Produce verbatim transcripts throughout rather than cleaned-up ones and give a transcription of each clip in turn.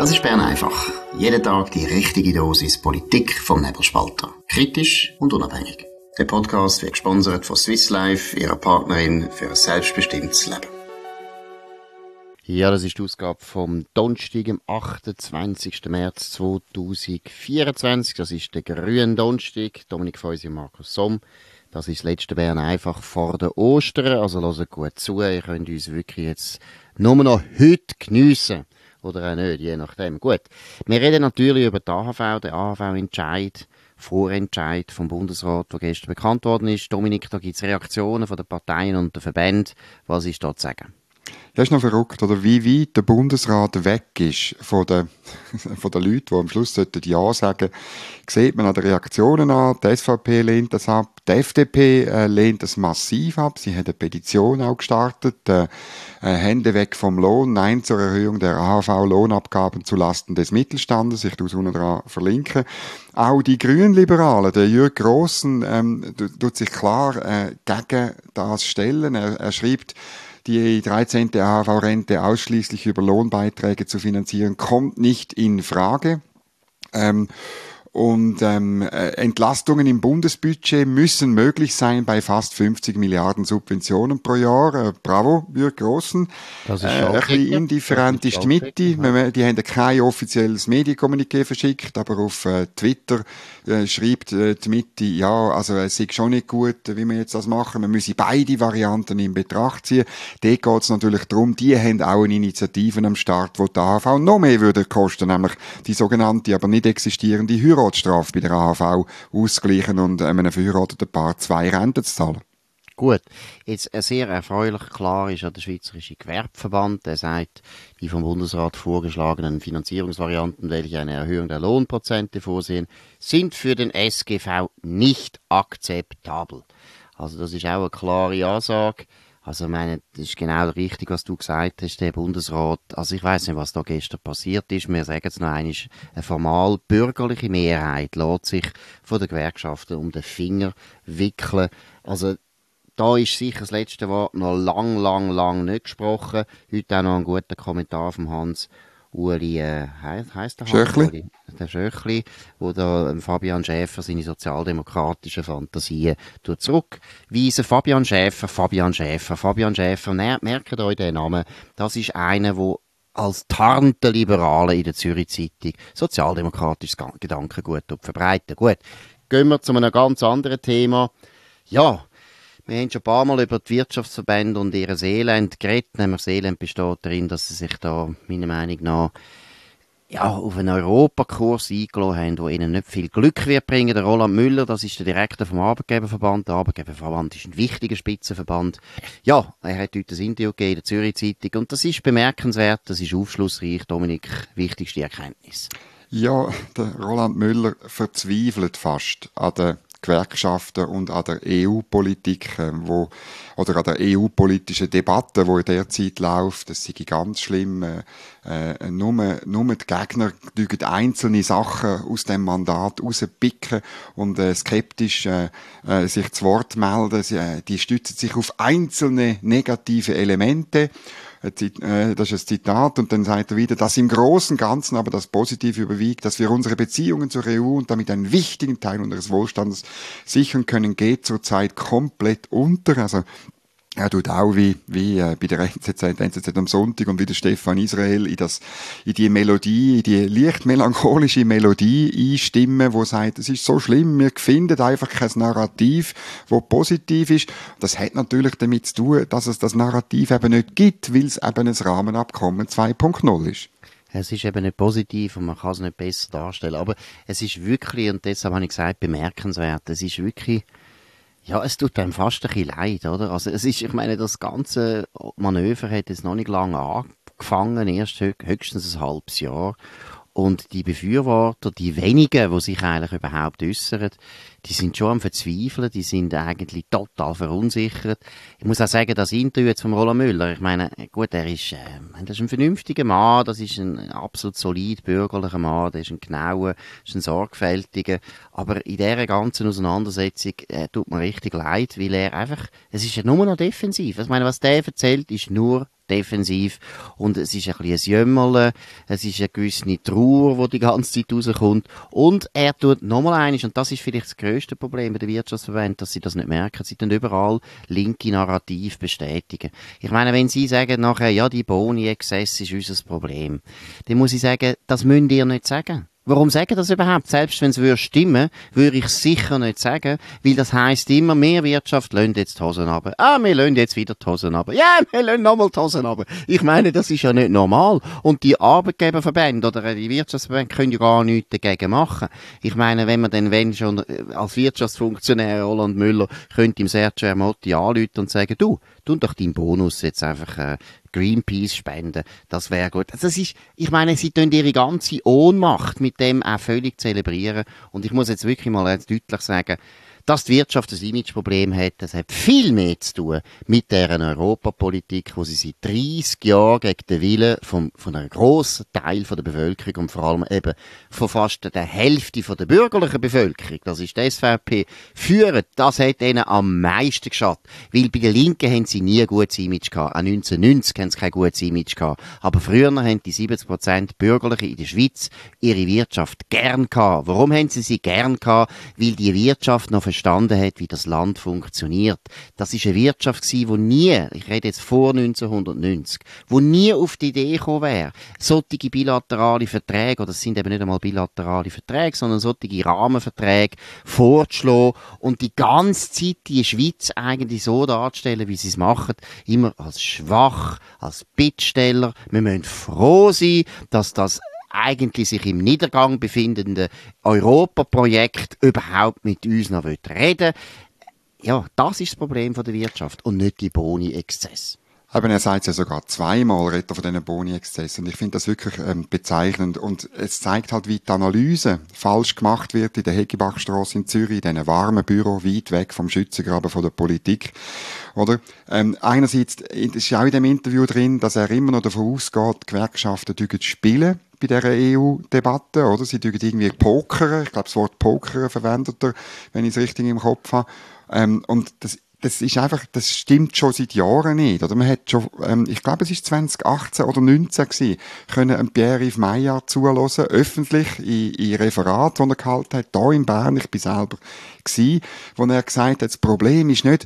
Das ist Bern einfach. Jeden Tag die richtige Dosis Politik vom Nebelspalter. Kritisch und unabhängig. Der Podcast wird gesponsert von Swiss Life, ihrer Partnerin für ein selbstbestimmtes Leben. Ja, das ist die Ausgabe vom Donnerstag, am achtundzwanzigsten März zweitausendvierundzwanzig. Das ist der grüne Donnerstag. Dominik Feusi und Markus Somm. Das ist das letzte Bern einfach vor der Ostern. Also hört gut zu. Ihr könnt uns wirklich jetzt nur noch heute geniessen. Oder auch nicht, je nachdem. Gut. Wir reden natürlich über die A H V, den A H V-Entscheid, Vorentscheid vom Bundesrat, der gestern bekannt worden ist. Dominik, da gibt es Reaktionen von den Parteien und den Verbänden. Was ist da zu sagen? Das ist noch verrückt, oder? Wie weit der Bundesrat weg ist von den, von den Leuten, die am Schluss Ja sagen, sieht man an den Reaktionen an. Die S V P lehnt das ab, die F D P äh, lehnt das massiv ab. Sie hat eine Petition auch gestartet. Äh, äh, Hände weg vom Lohn, Nein zur Erhöhung der A H V-Lohnabgaben zulasten des Mittelstandes. Ich tue es unten dran verlinken. Auch die Grünliberalen, der Jürg Grossen, ähm, tut sich klar äh, gegen das stellen. Er, er schreibt, die dreizehnte A H V-Rente ausschließlich über Lohnbeiträge zu finanzieren, kommt nicht in Frage. Ähm, Und ähm, Entlastungen im Bundesbudget müssen möglich sein bei fast fünfzig Milliarden Subventionen pro Jahr. Äh, bravo, Jürg Grossen. Das ist äh, ein bisschen indifferent ist die Mitte. Ja. Die haben kein offizielles Medienkommuniqué verschickt, aber auf äh, Twitter äh, schreibt äh, die Mitte, ja, also es ist schon nicht gut, wie wir jetzt das machen. Wir müssen beide Varianten in Betracht ziehen. Dort geht es natürlich darum, die haben auch eine Initiative am Start, die die A H V noch mehr würde kosten, nämlich die sogenannte, aber nicht existierende Heiratsstrafe bei der A H V ausgleichen und einem verheirateten Paar zwei Renten zu zahlen. Gut, jetzt sehr erfreulich klar ist ja der Schweizerische Gewerbeverband, der sagt, die vom Bundesrat vorgeschlagenen Finanzierungsvarianten, welche eine Erhöhung der Lohnprozente vorsehen, sind für den S G V nicht akzeptabel. Also das ist auch eine klare Ansage. Also ich meine, das ist genau richtig, was du gesagt hast, der Bundesrat. Also ich weiss nicht, was da gestern passiert ist. Wir sagen es noch einmal, eine formal bürgerliche Mehrheit lässt sich von den Gewerkschaften um den Finger wickeln. Also da ist sicher das letzte Wort noch lang, lang, lang nicht gesprochen. Heute auch noch ein guter Kommentar von Hans Uli, äh, heisst der Schöchli? Der Schöchli, wo da Fabian Schäfer seine sozialdemokratischen Fantasien zurückweisen. Fabian Schäfer, Fabian Schäfer, Fabian Schäfer, merkt euch den Namen. Das ist einer, der als tarnte Liberale in der Zürich Zeitung sozialdemokratisches Gedankengut verbreiten. Gut, gehen wir zu einem ganz anderen Thema. Ja, wir haben schon ein paar Mal über die Wirtschaftsverbände und ihre Elend geredet. Nämlich das Elend besteht darin, dass sie sich da, meiner Meinung nach, ja, auf einen Europakurs eingelassen haben, der ihnen nicht viel Glück wird bringen. Der Roland Müller, das ist der Direktor vom Arbeitgeberverband. Der Arbeitgeberverband ist ein wichtiger Spitzenverband. Ja, er hat heute ein Interview gegeben in der Zürich Zeitung und das ist bemerkenswert, das ist aufschlussreich. Dominik, wichtigste Erkenntnis. Ja, der Roland Müller verzweifelt fast an der Gewerkschaften und an der E U-Politik, wo, oder an der E U-politischen Debatte, die in der Zeit läuft. Das sei ganz schlimm. Äh, nur, nur die Gegner dürfen einzelne Sachen aus dem Mandat rauspicken und äh, skeptisch äh, äh, sich zu Wort melden. Sie, äh, die stützen sich auf einzelne negative Elemente. Das ist ein Zitat und dann sagt er wieder, dass im Großen und Ganzen aber das Positive überwiegt, dass wir unsere Beziehungen zur E U und damit einen wichtigen Teil unseres Wohlstandes sichern können, geht zurzeit komplett unter. Also er tut auch wie, wie äh, bei der N Z Z, N Z Z am Sonntag und wie der Stefan Israel in das, in die Melodie, in die leicht melancholische Melodie einstimmen, wo sagt, es ist so schlimm, wir finden einfach kein Narrativ, wo positiv ist. Das hat natürlich damit zu tun, dass es das Narrativ eben nicht gibt, weil es eben ein Rahmenabkommen zwei Punkt null ist. Es ist eben nicht positiv und man kann es nicht besser darstellen. Aber es ist wirklich, und deshalb habe ich gesagt, bemerkenswert, es ist wirklich, ja, es tut einem fast ein bisschen leid, oder? Also es ist, ich meine, das ganze Manöver hat jetzt noch nicht lange angefangen, erst höchstens ein halbes Jahr. Und die Befürworter, die wenigen, die sich eigentlich überhaupt äußern, die sind schon am Verzweifeln, die sind eigentlich total verunsichert. Ich muss auch sagen, das Interview jetzt von Roland Müller, ich meine, gut, er ist, äh, das ist ein vernünftiger Mann, das ist ein absolut solid bürgerlicher Mann, der ist ein genauer, ist ein sorgfältiger, aber in dieser ganzen Auseinandersetzung äh, tut mir richtig leid, weil er einfach, es ist ja nur noch defensiv. Ich meine, was der erzählt, ist nur defensiv und es ist ein bisschen ein Jämmerle, es ist eine gewisse Trauer, die die ganze Zeit rauskommt und er tut nochmal eines, und das ist vielleicht das grösste Problem bei den Wirtschaftsverbänden, dass sie das nicht merken, sie tun überall linke Narrativ bestätigen. Ich meine, wenn sie sagen nachher, ja, die Boni-Exzess ist unser Problem, dann muss ich sagen, das müsst ihr nicht sagen. Warum sagen das überhaupt? Selbst wenn es würde stimmen, würde ich es sicher nicht sagen, weil das heisst immer, mehr Wirtschaft lassen jetzt die Hosen runter. Ah, wir lassen jetzt wieder die Hosen runter. Ja, wir lassen nochmal die Hosen runter. Ich meine, das ist ja nicht normal. Und die Arbeitgeberverbände oder die Wirtschaftsverbände können ja gar nichts dagegen machen. Ich meine, wenn man dann, wenn schon als Wirtschaftsfunktionär Roland Müller könnte ihm Sergio Ermotti anrufen und sagen, du, tu doch deinen Bonus jetzt einfach äh, Greenpeace spenden, das wäre gut. Also das ist, ich meine, sie tun ihre ganze Ohnmacht mit dem auch völlig zelebrieren. Und ich muss jetzt wirklich mal jetzt deutlich sagen, dass die Wirtschaft ein Imageproblem hat, das hat viel mehr zu tun mit deren Europapolitik, wo sie seit dreissig Jahren gegen den Willen vom, von einem grossen Teil von der Bevölkerung und vor allem eben von fast der Hälfte von der bürgerlichen Bevölkerung, das ist die S V P, führen. Das hat ihnen am meisten geschadet. Weil bei den Linken haben sie nie ein gutes Image gehabt. Auch neunzehnhundertneunzig haben sie kein gutes Image gehabt. Aber früher haben die siebzig Prozent Bürgerlichen in der Schweiz ihre Wirtschaft gern gehabt. Warum haben sie sie gern gehabt? Weil die Wirtschaft noch verstanden hat, wie das Land funktioniert. Das ist eine Wirtschaft gewesen, wo nie, ich rede jetzt vor neunzehnhundertneunzig, wo nie auf die Idee gekommen wäre, solche bilaterale Verträge, oder das sind eben nicht einmal bilaterale Verträge, sondern solche Rahmenverträge vorzuschlagen und die ganze Zeit die Schweiz eigentlich so darzustellen, wie sie es machen, immer als schwach, als Bittsteller. Wir müssen froh sein, dass das eigentlich sich im Niedergang befindende Europaprojekt überhaupt mit uns noch reden will. Ja, das ist das Problem der Wirtschaft und nicht die Boni-Exzess. Aber er sagt es ja sogar zweimal, redet er von diesen Boni-Exzessen. Und ich finde das wirklich ähm, bezeichnend. Und es zeigt halt, wie die Analyse falsch gemacht wird in der Heggibachstrasse in Zürich, in diesen warmen Büro, weit weg vom Schützengraben von der Politik. Oder? Ähm, einerseits ist ja auch in dem Interview drin, dass er immer noch davon ausgeht, die Gewerkschaften spielen bei dieser E U-Debatte, oder? Sie tun irgendwie pokern. Ich glaube, das Wort pokern verwendet er, wenn ich es richtig im Kopf habe. Ähm, und das Das ist einfach, das stimmt schon seit Jahren nicht. Oder man hat schon, ähm, ich glaube, es ist zwanzig achtzehn oder neunzehn gewesen, können Pierre-Yves Maillard zuhören, öffentlich, in, in Referat, das er gehalten hat, hier in Bern, ich bin selber gewesen, wo er gesagt hat, das Problem ist nicht,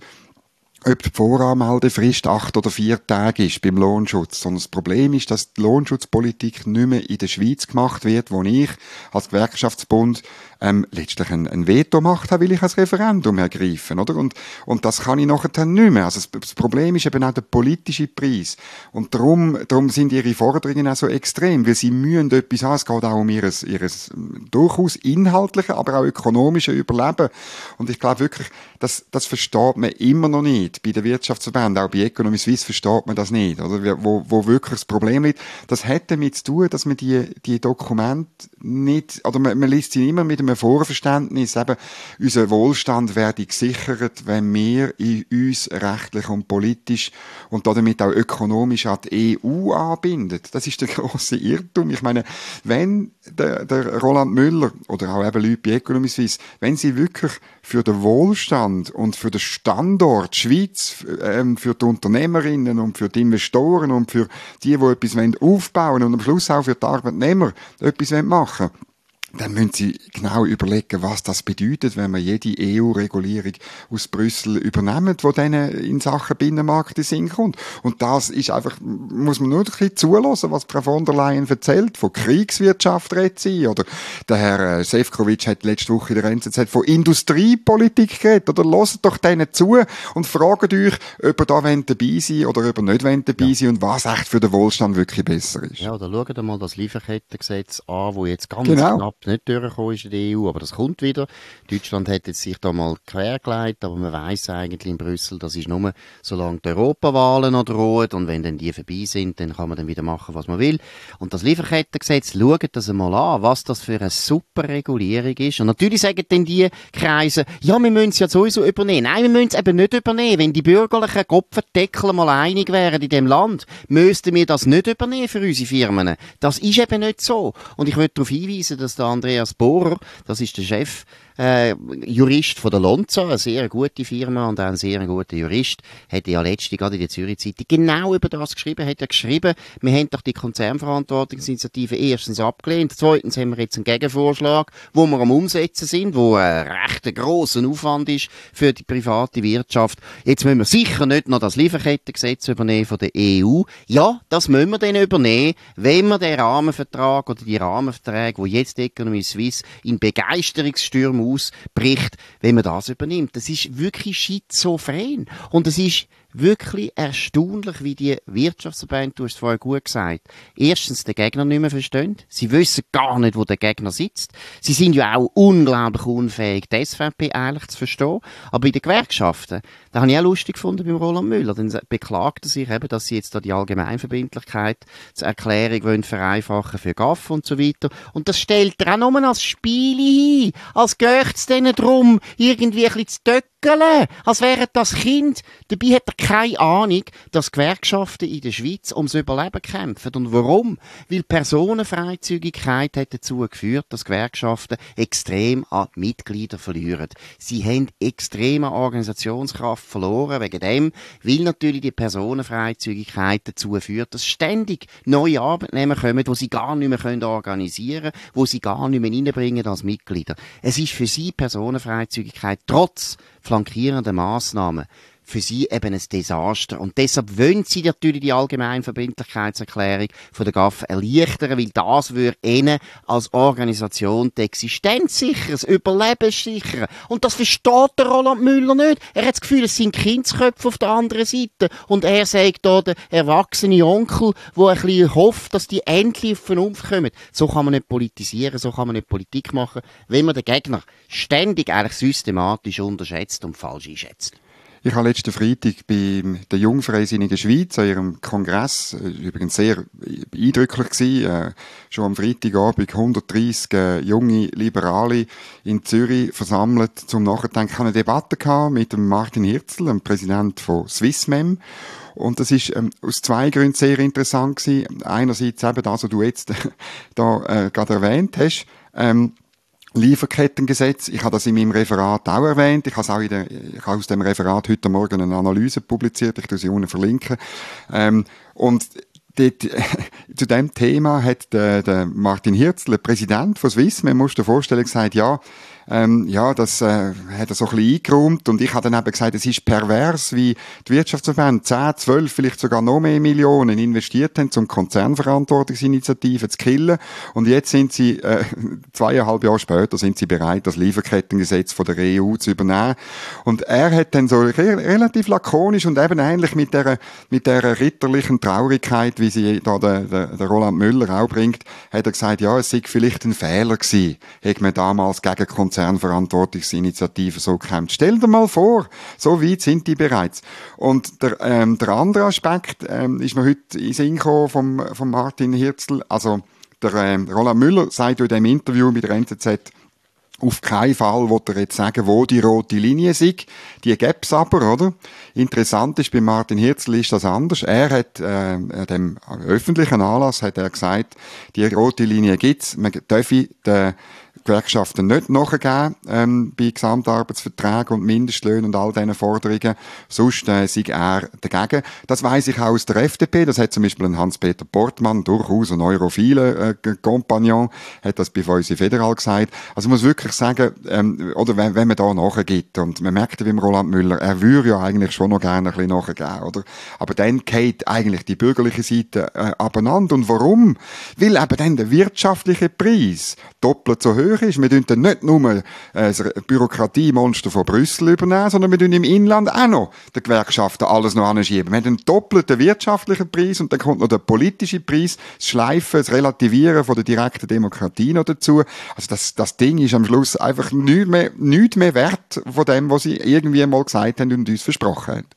ob die Voranmeldefrist acht oder vier Tage ist beim Lohnschutz, sondern das Problem ist, dass die Lohnschutzpolitik nicht mehr in der Schweiz gemacht wird, wo ich als Gewerkschaftsbund ähm, letztlich ein, ein Veto gemacht habe, will ich ein Referendum ergreifen, oder? Und, und das kann ich nachher dann nicht mehr. Also das, das Problem ist eben auch der politische Preis. Und darum, darum sind ihre Forderungen auch so extrem, weil sie müssen etwas haben. Es geht auch um ihres, ihres durchaus inhaltliche, aber auch ökonomische Überleben. Und ich glaube wirklich, das, das versteht man immer noch nicht bei den Wirtschaftsverbänden. Auch bei Economy Suisse versteht man das nicht, oder? Wo, wo wirklich das Problem liegt. Das hat damit zu tun, dass man die, die Dokumente nicht, oder man, man liest sie immer mit einem Vorverständnis, eben, unser Wohlstand werde gesichert, wenn wir in uns rechtlich und politisch und damit auch ökonomisch an die E U anbinden. Das ist der grosse Irrtum. Ich meine, wenn der, der Roland Müller oder auch eben Leute bei Economy Suisse, wenn sie wirklich für den Wohlstand und für den Standort Schweiz, ähm, für die Unternehmerinnen und für die Investoren und für die, die etwas aufbauen wollen und am Schluss auch für die Arbeitnehmer etwas machen wollen, dann müssen Sie genau überlegen, was das bedeutet, wenn man jede E U-Regulierung aus Brüssel übernimmt, die dann in Sachen Binnenmarkt in Sinn kommt. Und das ist einfach, muss man nur ein bisschen zulassen, was Frau von der Leyen erzählt. Von Kriegswirtschaft redet sie. Oder der Herr Sefcovic hat letzte Woche in der N Z Z von Industriepolitik geredet. Oder hört doch denen zu und fragt euch, ob ihr da dabei sein oder ob ihr nicht dabei sein ja. und was echt für den Wohlstand wirklich besser ist. Ja, oder schaut mal das Lieferkettengesetz an, das jetzt ganz genau. knapp nicht durchgekommen ist in der E U, aber das kommt wieder. Deutschland hat jetzt sich da mal quergelegt, aber man weiss eigentlich in Brüssel, das ist nur, solange die Europawahlen noch drohen und wenn dann die vorbei sind, dann kann man dann wieder machen, was man will. Und das Lieferkettengesetz, schaut das einmal an, was das für eine super Regulierung ist. Und natürlich sagen dann die Kreise, ja, wir müssen es ja sowieso übernehmen. Nein, wir müssen es eben nicht übernehmen. Wenn die bürgerlichen Kopfendeckel mal einig wären in dem Land, müssten wir das nicht übernehmen für unsere Firmen. Das ist eben nicht so. Und ich möchte darauf hinweisen, dass der Andreas Bohrer, das ist der Chef äh, Jurist von der Lonza, eine sehr gute Firma und auch ein sehr guter Jurist, hat ja letztens gerade in der Zürich Zeitung genau über das geschrieben, hat er geschrieben, wir haben doch die Konzernverantwortungsinitiative erstens abgelehnt, zweitens haben wir jetzt einen Gegenvorschlag, wo wir am Umsetzen sind, wo ein recht grosser Aufwand ist für die private Wirtschaft. Jetzt müssen wir sicher nicht noch das Lieferkettengesetz übernehmen von der E U. Ja, das müssen wir dann übernehmen, wenn wir den Rahmenvertrag oder die Rahmenverträge, wo jetzt die Economy Suisse in Begeisterungsstürmen ausbricht, wenn man das übernimmt. Das ist wirklich schizophren. Und es ist wirklich erstaunlich, wie die Wirtschaftsverbände, du hast es vorher gut gesagt, erstens den Gegner nicht mehr verstehen. Sie wissen gar nicht, wo der Gegner sitzt. Sie sind ja auch unglaublich unfähig, die S V P eigentlich zu verstehen. Aber bei den Gewerkschaften, da habe ich auch lustig gefunden beim Roland Müller, dann beklagt er sich eben, dass sie jetzt da die Allgemeinverbindlichkeit zur Erklärung wollen vereinfachen für G A F und so weiter. Und das stellt er auch nur als Spiele hin. Als geht es denen darum, irgendwie ein bisschen zu töckeln. Als wären das Kind. Dabei hat er keine Ahnung, dass Gewerkschaften in der Schweiz ums Überleben kämpfen. Und warum? Weil Personenfreizügigkeit hat dazu geführt, dass Gewerkschaften extrem an Mitglieder verlieren. Sie haben extrem an Organisationskraft verloren, wegen dem, weil natürlich die Personenfreizügigkeit dazu führt, dass ständig neue Arbeitnehmer kommen, die sie gar nicht mehr organisieren können, die sie gar nicht mehr reinbringen als Mitglieder. Es ist für sie Personenfreizügigkeit trotz flankierender Massnahmen für sie eben ein Desaster. Und deshalb wollen sie natürlich die Allgemeinverbindlichkeitserklärung von der G A F erleichtern, weil das würde ihnen als Organisation die Existenz sichern, das Überleben sichern. Und das versteht der Roland Müller nicht. Er hat das Gefühl, es sind Kindsköpfe auf der anderen Seite. Und er sagt da, der erwachsene Onkel, der ein bisschen hofft, dass die endlich auf Vernunft kommen. So kann man nicht politisieren, so kann man nicht Politik machen, wenn man den Gegner ständig eigentlich systematisch unterschätzt und falsch einschätzt. Ich habe letzten Freitag bei der Jungfreisinnigen Schweiz an ihrem Kongress, übrigens sehr eindrücklich gewesen, äh, schon am Freitagabend hundertdreissig äh, junge Liberale in Zürich versammelt, zum Nachdenken. Ich hatte eine Debatte gehabt mit dem Martin Hirzel, dem Präsident von Swissmem. Und das ist ähm, aus zwei Gründen sehr interessant gewesen. Einerseits eben das, was du jetzt da äh, gerade erwähnt hast, ähm, Lieferkettengesetz. Ich habe das in meinem Referat auch erwähnt. Ich habe es auch in der, ich habe aus dem Referat heute Morgen eine Analyse publiziert. Ich tue sie unten verlinken. Ähm, und dort, äh, zu dem Thema hat der, der Martin Hirzel, der Präsident von Swissmem, musst du dir vorstellen, gesagt, ja, Ähm, ja, das äh, hat er so ein bisschen eingeräumt und ich habe dann eben gesagt, es ist pervers, wie die Wirtschaftsverbände zehn, zwölf, vielleicht sogar noch mehr Millionen investiert haben, um Konzernverantwortungsinitiativen zu killen und jetzt sind sie, äh, zweieinhalb Jahre später, sind sie bereit, das Lieferkettengesetz von der E U zu übernehmen und er hat dann so re- relativ lakonisch und eben eigentlich mit der, mit der ritterlichen Traurigkeit, wie sie da der, der, der Roland Müller auch bringt, hat er gesagt, ja, es sei vielleicht ein Fehler gewesen, hätte man damals gegen Konzernverantwortungsinitiative so gekämpft. Stell dir mal vor, so weit sind die bereits. Und der, ähm, der andere Aspekt ähm, ist mir heute in den Sinn gekommen vom, vom Martin Hirzel. Also der ähm, Roland Müller sagt in dem Interview mit der N Z Z, auf keinen Fall will er jetzt sagen, wo die rote Linie ist. Die gäb's aber, oder? Interessant ist, bei Martin Hirzel ist das anders. Er hat, äh, an dem öffentlichen Anlass hat er gesagt, die rote Linie gibt's. Man darf den Gewerkschaften nicht nachgeben, ähm, bei Gesamtarbeitsverträgen und Mindestlöhnen und all diesen Forderungen. Sonst äh, sei er dagegen. Das weiss ich auch aus der F D P. Das hat zum Beispiel ein Hans-Peter Portmann, durchaus ein europhiler äh, Kompagnon, hat das bei Feusi Federal gesagt. Also man muss wirklich sagen, ähm, oder wenn, wenn man da nachgibt, und man merkt ja beim Roland Müller, er würde ja eigentlich schon noch gerne ein bisschen nachgeben, oder? Aber dann geht eigentlich die bürgerliche Seite äh, abeinander. Und warum? Weil eben dann der wirtschaftliche Preis doppelt so hoch ist. Wir tun dann nicht nur äh, das Bürokratiemonster von Brüssel übernehmen, sondern wir tun im Inland auch noch den Gewerkschaften alles noch anschieben. Wir haben einen doppelten wirtschaftlichen Preis und dann kommt noch der politische Preis, das Schleifen, das Relativieren von der direkten Demokratie noch dazu. Also das, das Ding ist am Schluss einfach nichts mehr, nichts mehr wert von dem, was sie irgendwie mal gesagt haben und uns versprochen haben.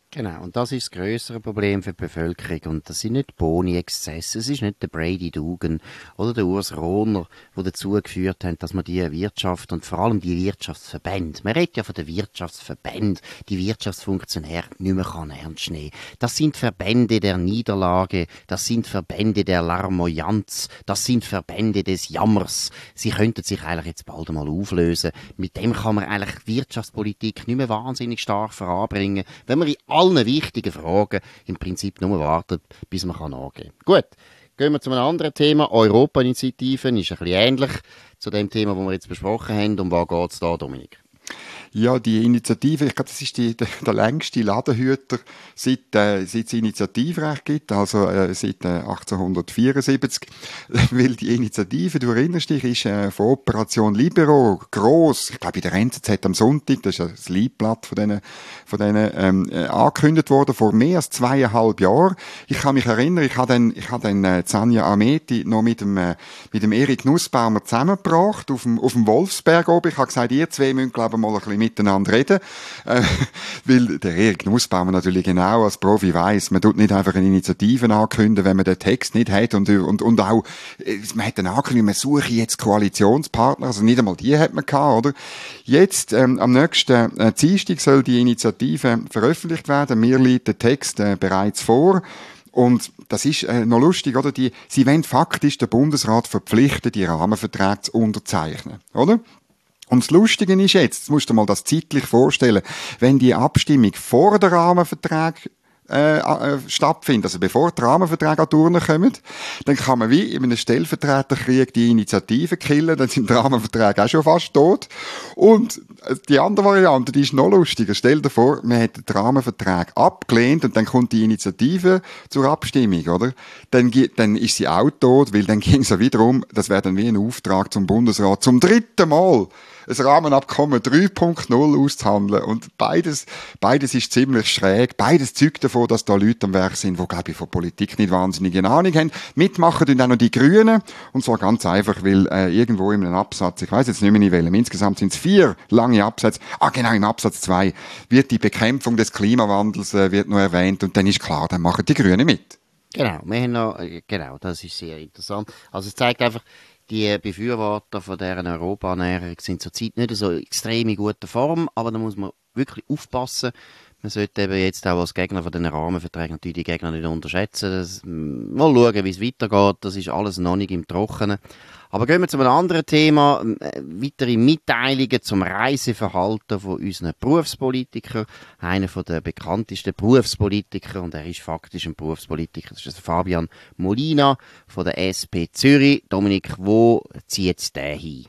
Genau, und das ist das grössere Problem für die Bevölkerung. Und das sind nicht Boni-Exzesse, es ist nicht der Brady Dugan oder der Urs Rohner, die dazu geführt haben, dass man die Wirtschaft und vor allem die Wirtschaftsverbände, man redet ja von den Wirtschaftsverbänden, die Wirtschaftsfunktionäre nicht mehr kann ernst nehmen. Das sind Verbände der Niederlage, das sind Verbände der Larmoyanz, das sind Verbände des Jammers. Sie könnten sich eigentlich jetzt bald einmal auflösen. Mit dem kann man eigentlich Wirtschaftspolitik nicht mehr wahnsinnig stark voranbringen, wenn man in allen wichtigen Fragen im Prinzip nur wartet, bis man kann angehen kann. Gut, gehen wir zu einem anderen Thema. Europa-Initiativen ist ein bisschen ähnlich zu dem Thema, das wir jetzt besprochen haben. Um was geht es da, Dominik? Ja, die Initiative, ich glaube, das ist die, der, der längste Ladenhüter, seit, äh, seit es Initiativrecht gibt, also äh, seit äh, achtzehnhundertvierundsiebzig. Weil die Initiative, du erinnerst dich, ist äh, von Operation Libero gross, ich glaube in der N Z Z am Sonntag, das ist ja das Leitblatt von denen, von denen ähm, äh, angekündigt worden, vor mehr als zweieinhalb Jahren. Ich kann mich erinnern, ich habe dann, ich habe dann äh, Zanja Ameti noch mit dem, äh, mit dem Erik Nussbaumer zusammengebracht, auf dem, auf dem Wolfsberg oben. Ich habe gesagt, ihr zwei müsst, glaube ich, mal ein bisschen miteinander reden, äh, weil der Erik Nussbaumer natürlich genau als Profi weiss, man tut nicht einfach eine Initiative ankündigen, wenn man den Text nicht hat und, und, und auch, man hat dann angekündigt, man suche jetzt Koalitionspartner, also nicht einmal die hat man gehabt, oder? Jetzt, ähm, am nächsten äh, Dienstag soll die Initiative veröffentlicht werden, mir liegt der Text äh, bereits vor. Und das ist äh, noch lustig, oder? Die, sie wollen faktisch den Bundesrat verpflichten, die Rahmenverträge zu unterzeichnen, oder? Und das Lustige ist jetzt, jetzt musst du dir mal das zeitlich vorstellen, wenn die Abstimmung vor der Rahmenvertrag äh, äh, stattfindet, also bevor die Rahmenverträge an die Urne kommen, dann kann man wie in einem Stellvertreterkrieg die Initiative killen, dann sind die Rahmenverträge auch schon fast tot. Und die andere Variante, die ist noch lustiger. Stell dir vor, man hat den Rahmenvertrag abgelehnt und dann kommt die Initiative zur Abstimmung, oder? Dann, dann ist sie auch tot, weil dann ging es ja wiederum, das wäre dann wie ein Auftrag zum Bundesrat, zum dritten Mal ein Rahmenabkommen drei Punkt null auszuhandeln. Und beides, beides ist ziemlich schräg. Beides zeugt davon, dass da Leute am Werk sind, die, glaube ich, von Politik nicht wahnsinnig eine Ahnung haben. Mitmachen tun auch noch die Grünen. Und zwar ganz einfach, weil äh, irgendwo in einem Absatz, ich weiss jetzt nicht mehr in welchem, insgesamt sind es vier lange Absätze. Ah, genau, im Absatz zwei wird die Bekämpfung des Klimawandels äh, wird noch erwähnt. Und dann ist klar, dann machen die Grünen mit. Genau, wir haben noch, genau, das ist sehr interessant. Also es zeigt einfach, die Befürworter von deren Europa-Annäherung sind zurzeit nicht so extrem in guter Form, aber da muss man wirklich aufpassen. Man sollte eben jetzt auch als Gegner von den Rahmenverträgen natürlich die Gegner nicht unterschätzen. Das, mal schauen, wie es weitergeht. Das ist alles noch nicht im Trockenen. Aber gehen wir zu einem anderen Thema. Weitere Mitteilungen zum Reiseverhalten von unseren Berufspolitikern. Einer der bekanntesten Berufspolitiker, und er ist faktisch ein Berufspolitiker, das ist Fabian Molina von der S P Zürich. Dominik, wo zieht der hin?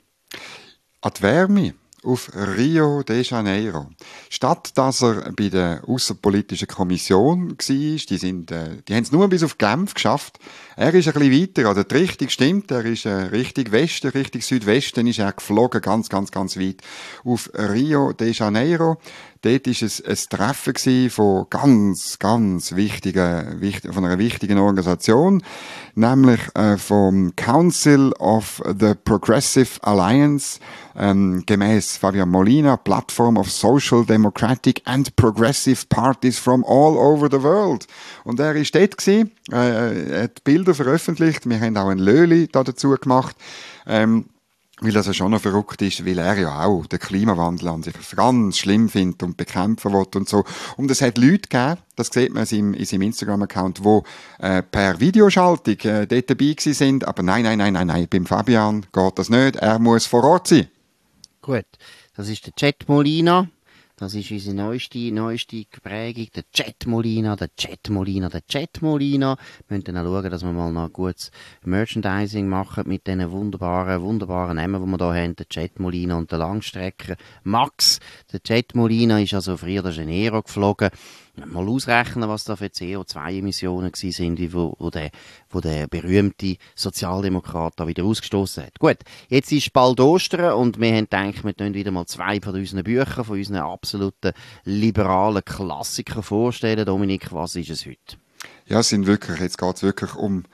An die Wärme. Auf Rio de Janeiro. Statt dass er bei der Aussenpolitischen Kommission war, die, sind, äh, die haben es nur bis auf Genf geschafft. Er ist ein bisschen weiter, also die Richtung stimmt, er ist äh, Richtung Westen, Richtung Südwesten ist er geflogen, ganz, ganz, ganz weit. Auf Rio de Janeiro. Dort war es ein Treffen von ganz, ganz wichtigen, wichtig, von einer wichtigen Organisation, nämlich äh, vom Council of the Progressive Alliance, ähm, gemäß Fabian Molina, Platform of Social Democratic and Progressive Parties from all over the world. Und er war dort gewesen, äh, er hat Bilder veröffentlicht, wir haben auch ein Löli da dazu gemacht, ähm, weil das ja schon noch verrückt ist, weil er ja auch den Klimawandel an sich ganz schlimm findet und bekämpfen will und so. Und es hat Leute gegeben, das sieht man in seinem, in seinem Instagram-Account, die äh, per Videoschaltung äh, dort dabei gewesen sind. Aber nein, nein, nein, nein, nein, beim Fabian geht das nicht. Er muss vor Ort sein. Gut, das ist der Chat Molina. Das ist unsere neueste, neueste Prägung. Der Chat Molina, der Chat Molina, der Chat Molina. Wir müssen dann auch schauen, dass wir mal noch gutes Merchandising machen mit diesen wunderbaren, wunderbaren Namen, die wir hier haben. Der Chat Molina und der Langstrecker Max. Der Chat Molina ist also auf Rio de Janeiro geflogen. Mal ausrechnen, was da für C O zwei Emissionen gewesen sind, wo, wo, der, wo der berühmte Sozialdemokrat da wieder ausgestoßen hat. Gut, jetzt ist bald Ostern und wir haben gedacht, wir können wieder mal zwei von unseren Büchern, von unseren absoluten liberalen Klassikern vorstellen. Dominik, was ist es heute? Ja, es sind wirklich, jetzt geht es wirklich um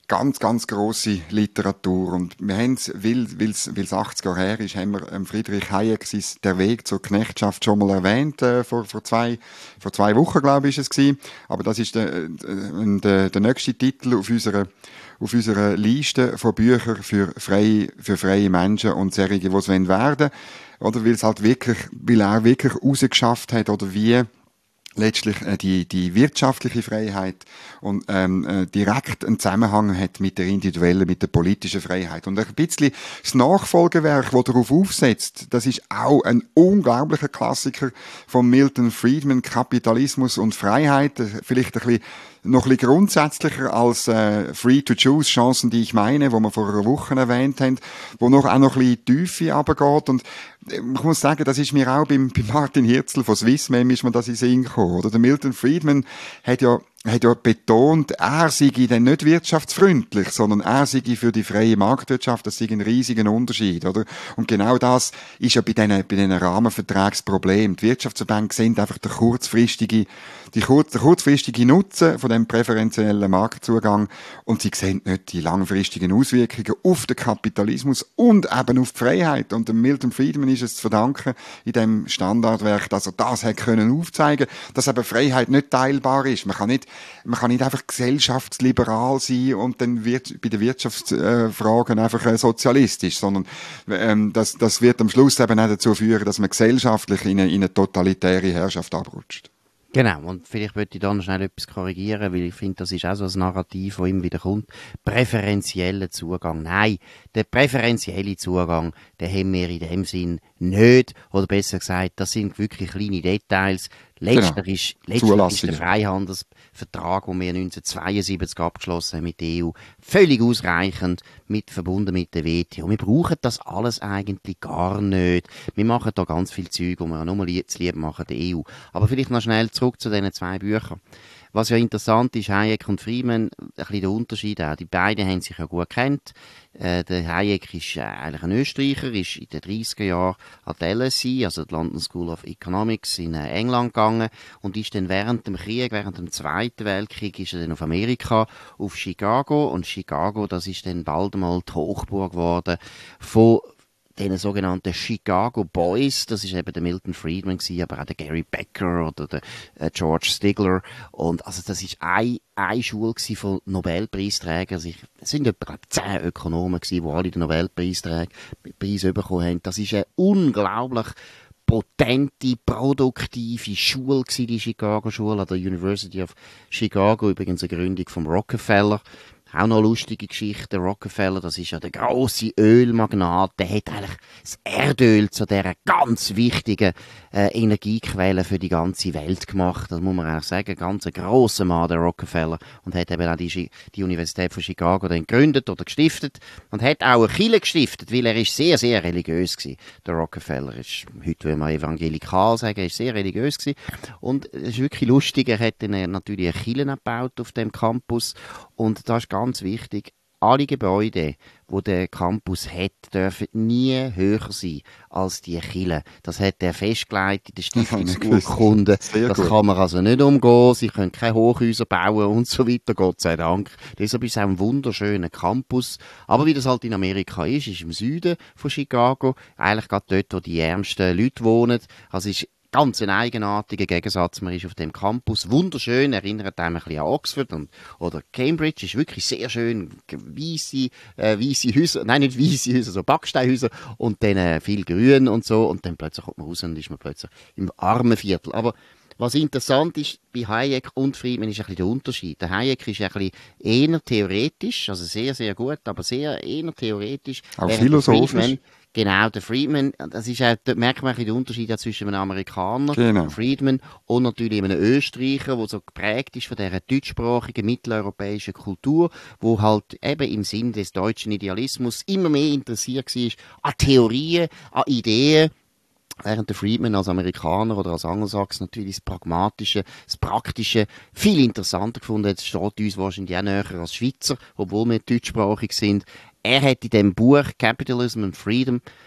ganz, ganz grosse Literatur. Und wir haben es, weil es achtzig Jahre her ist, haben wir ähm, Friedrich Hayek sein «Der Weg zur Knechtschaft» schon mal erwähnt, äh, vor, vor, zwei, vor zwei Wochen, glaube ich, ist es gewesen. Aber das ist der, der, der nächste Titel auf unserer, auf unserer Liste von Büchern für freie, für freie Menschen und solche, die es werden wollen. Oder weil es halt wirklich, weil er wirklich rausgeschafft hat, oder wie letztlich äh, die, die wirtschaftliche Freiheit und ähm, äh, direkt einen Zusammenhang hat mit der individuellen, mit der politischen Freiheit. Und ein bisschen das Nachfolgewerk, das darauf aufsetzt, das ist auch ein unglaublicher Klassiker von Milton Friedman, Kapitalismus und Freiheit, vielleicht ein bisschen noch ein bisschen grundsätzlicher als äh, Free to Choose, Chancen, die ich meine, wo wir vor einer Woche erwähnt haben, wo noch auch noch ein bisschen Tiefe runtergeht. Und ich muss sagen, das ist mir auch beim, beim Martin Hirzel von Swissmem ist mir das in den Sinn gekommen. Oder der Milton Friedman hat ja hat ja betont, er sei dann nicht wirtschaftsfreundlich, sondern er sei für die freie Marktwirtschaft, das sei ein riesiger Unterschied, oder? Und genau das ist ja bei diesen, bei diesen Rahmenvertragsproblemen. Die Wirtschaftsverbände sehen einfach den kurzfristigen, die kurz, der kurzfristige Nutzen von dem präferentiellen Marktzugang und sie sehen nicht die langfristigen Auswirkungen auf den Kapitalismus und eben auf die Freiheit. Und dem Milton Friedman ist es zu verdanken, in dem Standardwerk, dass er das hat können aufzeigen, dass eben Freiheit nicht teilbar ist. Man kann nicht Man kann nicht einfach gesellschaftsliberal sein und dann wird bei den Wirtschaftsfragen einfach äh, sozialistisch, sondern ähm, das, das wird am Schluss eben auch dazu führen, dass man gesellschaftlich in eine, in eine totalitäre Herrschaft abrutscht. Genau, und vielleicht möchte ich da noch schnell etwas korrigieren, weil ich finde, das ist auch so ein Narrativ, das immer wieder kommt. Präferenzieller Zugang. Nein, der präferenzielle Zugang, den haben wir in dem Sinn nicht. Oder besser gesagt, das sind wirklich kleine Details. Letztlich, genau. ist, letztlich ist der Freihandelsvertrag, den wir neunzehnhundertzweiundsiebzig abgeschlossen haben mit der E U, völlig ausreichend, mit, verbunden mit der W T O. Wir brauchen das alles eigentlich gar nicht. Wir machen da ganz viel Zeug, wo wir nur zu lieb machen, der E U. Aber vielleicht noch schnell zurück zu diesen zwei Büchern. Was ja interessant ist, Hayek und Friedman, ein bisschen der Unterschied auch. Die beiden haben sich ja gut gekannt. Äh, der Hayek ist äh, eigentlich ein Österreicher, ist in den dreissiger Jahren an die L S E, also die London School of Economics, in äh, England gegangen und ist dann während dem Krieg, während dem Zweiten Weltkrieg, ist er dann auf Amerika, auf Chicago. Und Chicago, das ist dann bald mal die Hochburg geworden von den sogenannten Chicago Boys, das ist eben der Milton Friedman gewesen, aber auch der Gary Becker oder der äh, George Stigler. Und also das ist eine, eine Schule gewesen von Nobelpreisträgern. Also es sind etwa glaub, zehn Ökonomen gewesen, die alle den Nobelpreisträger Preis bekommen haben. Das ist eine unglaublich potente, produktive Schule gewesen, die Chicago-Schule an der University of Chicago, übrigens eine Gründung vom Rockefeller. Auch noch lustige Geschichte. Rockefeller, das ist ja der grosse Ölmagnat, der hat eigentlich das Erdöl zu dieser ganz wichtigen äh, Energiequelle für die ganze Welt gemacht. Das muss man auch sagen, ganz ein grosser Mann, der Rockefeller, und hat eben auch die, die Universität von Chicago dann gegründet oder gestiftet und hat auch eine Kirche gestiftet, weil er ist sehr, sehr religiös gewesen. Der Rockefeller ist, heute will man evangelikal sagen, er ist sehr religiös gewesen. Und es ist wirklich lustig, er hat dann natürlich eine Kirche gebaut auf dem Campus und das ist ganz wichtig, alle Gebäude, die der Campus hat, dürfen nie höher sein als die Kirche. Das hat er festgelegt in der Stiftungsurkunde. Das gut. Kann man also nicht umgehen. Sie können keine Hochhäuser bauen und so weiter, Gott sei Dank. Deshalb ist es auch ein wunderschöner Campus. Aber wie das halt in Amerika ist, ist im Süden von Chicago, eigentlich gerade dort, wo die ärmsten Leute wohnen. Also ist ganz ein eigenartiger Gegensatz. Man ist auf dem Campus wunderschön, erinnert einem ein bisschen an Oxford und, oder Cambridge, ist wirklich sehr schön, weisse, äh, weisse Häuser, nein, nicht weisse Häuser, so Backsteinhäuser und dann äh, viel Grün und so und dann plötzlich kommt man raus und ist man plötzlich im armen Viertel. Aber was interessant ist bei Hayek und Friedman ist ein bisschen der Unterschied. Der Hayek ist ein bisschen eher theoretisch, also sehr, sehr gut, aber sehr eher theoretisch. Auch philosophisch. Friedman, genau, der Friedman, das ist auch, da merkt man ein bisschen den Unterschied zwischen einem Amerikaner, genau. Friedman, und natürlich einem Österreicher, der so geprägt ist von dieser deutschsprachigen mitteleuropäischen Kultur, wo halt eben im Sinn des deutschen Idealismus immer mehr interessiert war an Theorien, an Ideen, während der Friedman als Amerikaner oder als Angelsachs natürlich das Pragmatische, das Praktische viel interessanter gefunden hat. Es steht uns wahrscheinlich auch näher als Schweizer, obwohl wir deutschsprachig sind. Er hat in dem Buch Capitalism and Freedom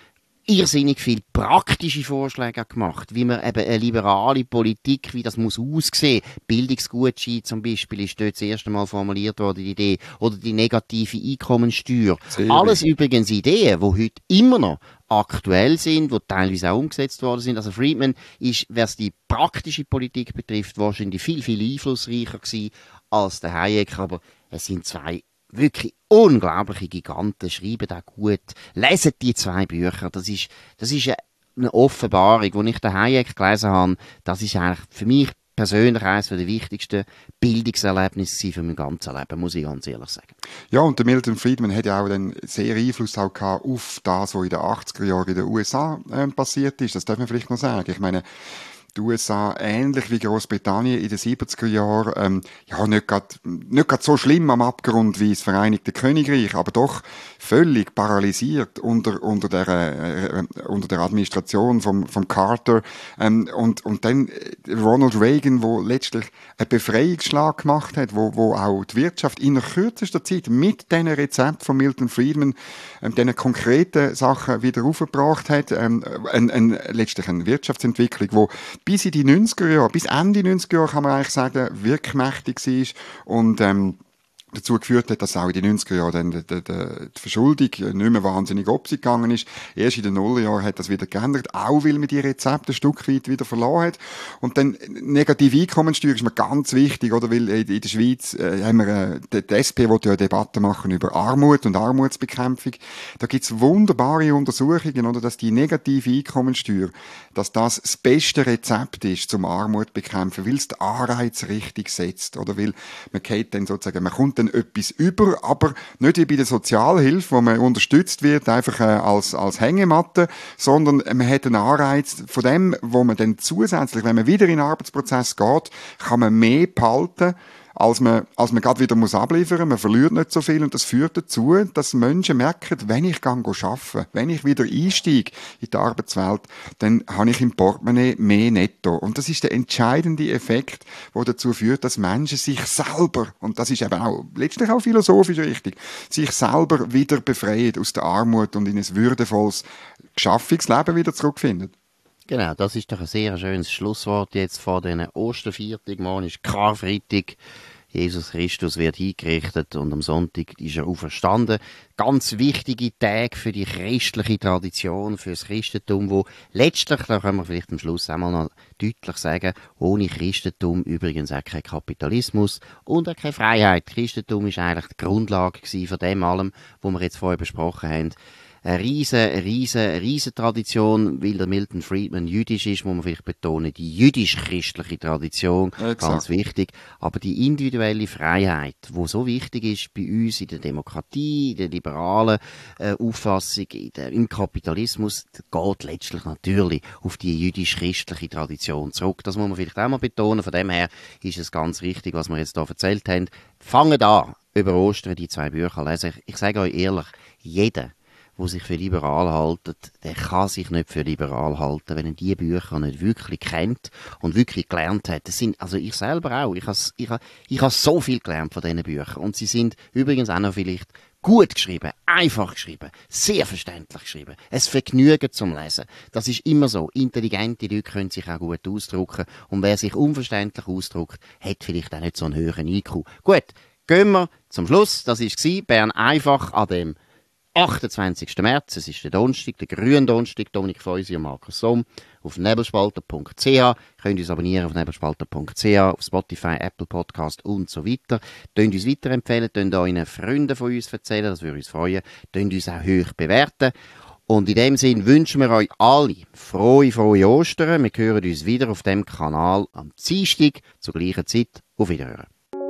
irrsinnig viele praktische Vorschläge gemacht, wie man eben eine liberale Politik, wie das muss aussehen. Bildungsgutschein zum Beispiel ist dort das erste Mal formuliert worden, die Idee. Oder die negative Einkommensteuer. Sehr Alles richtig. Übrigens Ideen, die heute immer noch aktuell sind, die teilweise auch umgesetzt worden sind. Also Friedman ist, was die praktische Politik betrifft, wahrscheinlich viel, viel einflussreicher gewesen als der Hayek. Aber es sind zwei wirklich unglaubliche Giganten, schreiben auch gut, lesen die zwei Bücher. Das ist, das ist eine Offenbarung, die ich den Hayek gelesen habe. Das ist eigentlich für mich persönlich eines der wichtigsten Bildungserlebnisse für mein ganzes Leben, muss ich ganz ehrlich sagen. Ja, und der Milton Friedman hat ja auch dann sehr Einfluss auch gehabt auf das, was in den achtziger Jahren in den U S A äh, passiert ist. Das darf man vielleicht noch sagen. Ich meine, die U S A, ähnlich wie Großbritannien in den siebziger Jahren, ähm, ja, nicht gerade, nicht gerade so schlimm am Abgrund wie das Vereinigte Königreich, aber doch völlig paralysiert unter, unter der, äh, unter der Administration vom, vom Carter, ähm, und, und dann Ronald Reagan, wo letztlich einen Befreiungsschlag gemacht hat, wo, wo auch die Wirtschaft in kürzester Zeit mit diesen Rezepten von Milton Friedman, ähm, diesen konkreten Sachen wieder aufgebracht hat, ähm, ein, ein, letztlich eine Wirtschaftsentwicklung, wo bis in die neunziger Jahre, bis Ende neunziger Jahre kann man eigentlich sagen, wirklich mächtig war und ähm, dazu geführt hat, dass auch in den neunziger Jahren dann die, die, die Verschuldung nicht mehr wahnsinnig abgegangen ist. Erst in den Nullerjahren hat das wieder geändert, auch weil man die Rezepte ein Stück weit wieder verloren hat. Und dann negative Einkommensteuer ist mir ganz wichtig, oder? Weil in der Schweiz äh, haben wir, äh, die, die S P will ja eine Debatte machen über Armut und Armutsbekämpfung. Da gibt's wunderbare Untersuchungen, oder? Dass die negative Einkommensteuer, dass das das beste Rezept ist zum Armut bekämpfen, weil es den Anreiz richtig setzt, oder? Weil man geht dann sozusagen, man kommt dann etwas über, aber nicht wie bei der Sozialhilfe, wo man unterstützt wird, einfach äh, als, als Hängematte, sondern man hat einen Anreiz von dem, wo man dann zusätzlich, wenn man wieder in den Arbeitsprozess geht, kann man mehr behalten, als man, als man gerade wieder muss abliefern. Man verliert nicht so viel und das führt dazu, dass Menschen merken, wenn ich gehe arbeiten, wenn ich wieder einsteige in die Arbeitswelt, dann habe ich im Portemonnaie mehr Netto. Und das ist der entscheidende Effekt, der dazu führt, dass Menschen sich selber, und das ist eben auch letztlich auch philosophisch richtig, sich selber wieder befreien aus der Armut und in ein würdevolles Schaffungsleben wieder zurückfinden. Genau, das ist doch ein sehr schönes Schlusswort jetzt vor diesen Osterviertag. Morgen ist Karfreitag. Jesus Christus wird hingerichtet und am Sonntag ist er auferstanden. Ganz wichtige Tage für die christliche Tradition, für das Christentum, wo letztlich, da können wir vielleicht am Schluss einmal noch deutlich sagen, ohne Christentum übrigens auch kein Kapitalismus und auch keine Freiheit. Christentum ist eigentlich die Grundlage von dem allem, was wir jetzt vorher besprochen haben. Eine riesen, riesen, riesen Tradition, weil der Milton Friedman jüdisch ist, muss man vielleicht betonen, die jüdisch-christliche Tradition, Exakt. Ganz wichtig. Aber die individuelle Freiheit, die so wichtig ist bei uns in der Demokratie, in der liberalen äh, Auffassung, in der, im Kapitalismus, geht letztlich natürlich auf die jüdisch-christliche Tradition zurück. Das muss man vielleicht auch mal betonen. Von dem her ist es ganz richtig, was wir jetzt hier erzählt haben. Fangen an, über Ostern die zwei Bücher lesen. Ich, ich sage euch ehrlich, jeder, der sich für liberal haltet, der kann sich nicht für liberal halten, wenn er die Bücher nicht wirklich kennt und wirklich gelernt hat. Das sind, also ich selber auch, ich habe ich habe, ich habe so viel gelernt von diesen Büchern. Und sie sind übrigens auch noch vielleicht gut geschrieben, einfach geschrieben, sehr verständlich geschrieben. Es Vergnügen zum Lesen. Das ist immer so. Intelligente Leute können sich auch gut ausdrücken. Und wer sich unverständlich ausdrückt, hat vielleicht auch nicht so einen höheren I Q. Gut, gehen wir zum Schluss. Das war Bern einfach an dem achtundzwanzigsten März, es ist der Donnerstag, der grüne Donnerstag, Dominik Feusi und Markus Somm, auf nebelspalter punkt c h. Könnt uns abonnieren auf nebelspalter punkt c h, auf Spotify, Apple Podcast und so weiter. Könnt uns weiterempfehlen, könnt euren Freunden von uns erzählen, das würde uns freuen. Könnt uns auch hoch bewerten. Und in dem Sinn wünschen wir euch alle frohe, frohe Ostern. Wir hören uns wieder auf dem Kanal am Dienstag zur gleichen Zeit. Auf Wiederhören.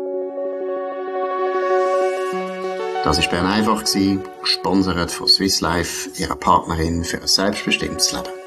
Das war Bern einfach, gesponsert von Swiss Life, ihrer Partnerin für ein selbstbestimmtes Leben.